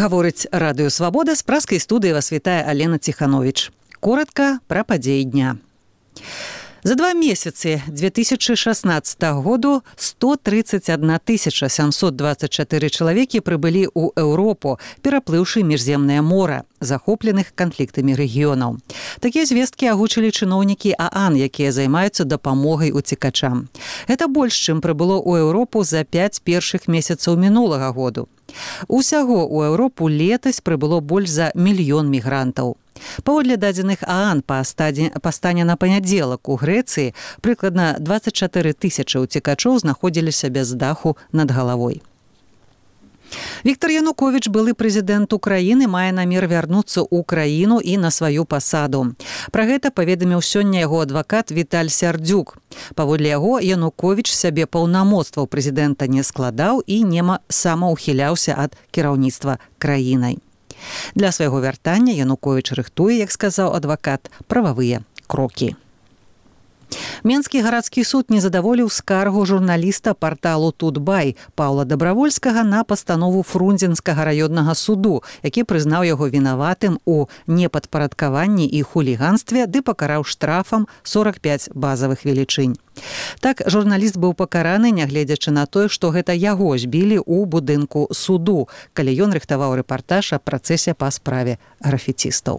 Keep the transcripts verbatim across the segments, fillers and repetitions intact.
Гаворыць радыё «Свабода», з праскай студыі вас вітае Алена Ціхановіч. Коратка пра падзеі дня. За два месяцы две тысячи шестнадцатого году сто тридцать одна тысяча семьсот двадцать четыре чалавекі прыбылі ў Еўропу, пераплыўшы міжземнае мора, захопленых канфліктамі рэгіёнаў. Такія звесткі агучылі чыноўнікі ААН, якія займаюцца дапамогай уцекачам. Гэта больш, чым прыбыло ў Еўропу за пяць першых месяцаў мінулага году. Усяго ў Еўропу летась прыбыло больш за мільён мігрантаў. Паводле дадзеных ААН па стане на панядзелак у Грэцыі прыкладна двадцать четыре тысячы уцекачоў знаходзіліся без даху над галавой. Віктор Януковіч, былы прэзідэнт Украіны, мае намер вярнуцца ў краіну і на сваю пасаду. Пра гэта паведаміў сёння яго адвакат Віталь Сярдзюк. Паводле яго, Януковіч сябе паўнамоцтваў прэзідэнта не складаў і нема самаўхіляўся ад кіраўніцтва краінай. Для свайго вяртання Януковіч рыхтуе, як сказаў адвакат, прававыя крокі. Менскі гарадскі суд не задаволіў скаргу журналіста парталу «Тутбай» Паўла Дабравольскага на пастанову Фрунзенскага раённага суду, які прызнаў яго вінаватым у непадпарадкаванні і хуліганстве ды пакараў штрафам сорок пять базавых велічынь. Так, журналіст быў пакараны, нягледзячы на тое, што гэта яго збілі ў будынку суду, калі ён рыхтаваў рэпартаж аб працэсе па справе графіцістаў.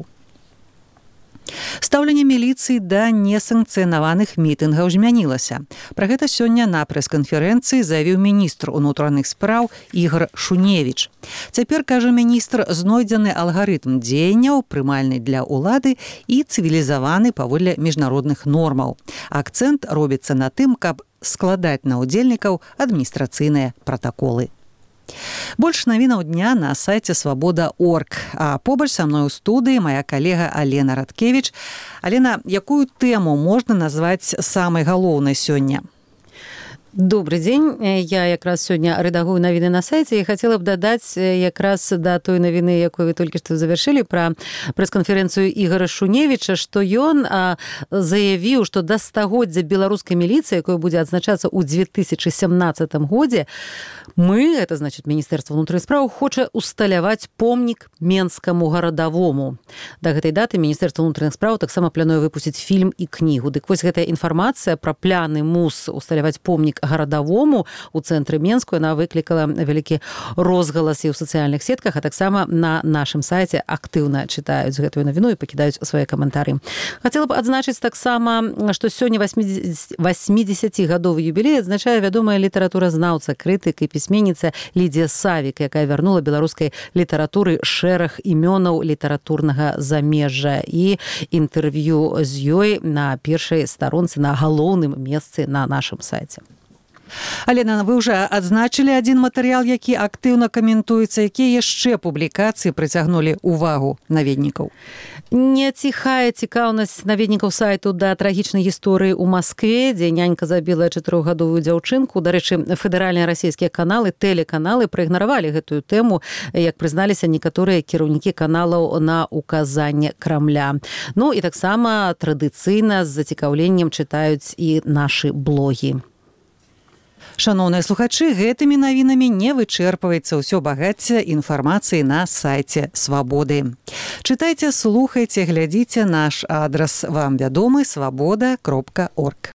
Стаўленне міліцыі да несанкцыянаваных мітынгаў змянілася. Пра гэта сёння на прэс-канферэнцыі заявіў міністр унутраных спраў Ігор Шуневіч. Цяпер, кажа міністр, знойдзены алгарытм дзеянняў, прымальны для ўлады і цывілізаваны паводле міжнародных нормаў. Акцэнт робіцца на тым, каб складаць на ўдзельнікаў адміністрацыйныя пратаколы. Больш навінаў дня на сайце свабода точка орг. А побач са мной у студыі мая калега Алена Радкевіч. Алена, якую тэму можна назваць самай галоўнай сёння? Добрый день. Я якраз сёння рэдагую навіны на сайце і хацела б дадаць якраз да той навіны, якую вы толькі што завяршылі, пра прэс-канферэнцыю Ігора Шуневіча, што ён заявіў, што да стагоддзя беларускай міліцыі, якое будзе адзначацца ў две тысячи семнадцатым годзе, мы, это значит Міністэрства ўнутраных спраў, хоча усталяваць помнік менскаму гарадавому. Да гэтай даты Міністэрства ўнутраных спраў таксама плануе выпусціць фільм і кнігу. Дык вось гэтая інфармацыя пра пляны мус усталяваць помнік гарадавому у цэнтры Менску, яна выклікала вялікі розгалас і ў сацыяльных сетках, а таксама на нашым сайце актыўна чытаюць гэтую навіну і пакідаюць свае каментары. Хацела б адзначыць таксама, што сёння васьмідзесяцігадовы юбілей адзначае вядомая літаратуразнаўца, крытык і пісьменніца Лідія Савік, якая вярнула беларускай літаратуры шэраг імёнаў літаратурнага замежжа, і інтэрв'ю з ёй на першай старонцы, на галоўным месцы на нашым сайце. Алена, вы ўжо адзначылі адзін матэрыял, які актыўна каментуецца. Якія яшчэ публікацыі прыцягнулі ўвагу наведнікаў? Не ціхае цікаўнасць наведнікаў сайту да трагічнай гісторыі ў Маскве, дзе нянька забіла чатырохгадовую дзяўчынку. Дарэчы, федэральныя расійскія каналы, тэлеканалы праігнаравалі гэтую тэму, як прызналіся некаторыя кіраўнікі каналаў на указанне Крамля. Ну і таксама традыцыйна з зацікаўленнем чытаюць і нашы блогі. Шаноўныя слухачы, гэтымі навінамі не вычэрпваецца ўсё багацце інфармацыі на сайце Свабоды. Чытайце, слухайце, глядзіце, наш адрас вам вядомы свабода кропка орг.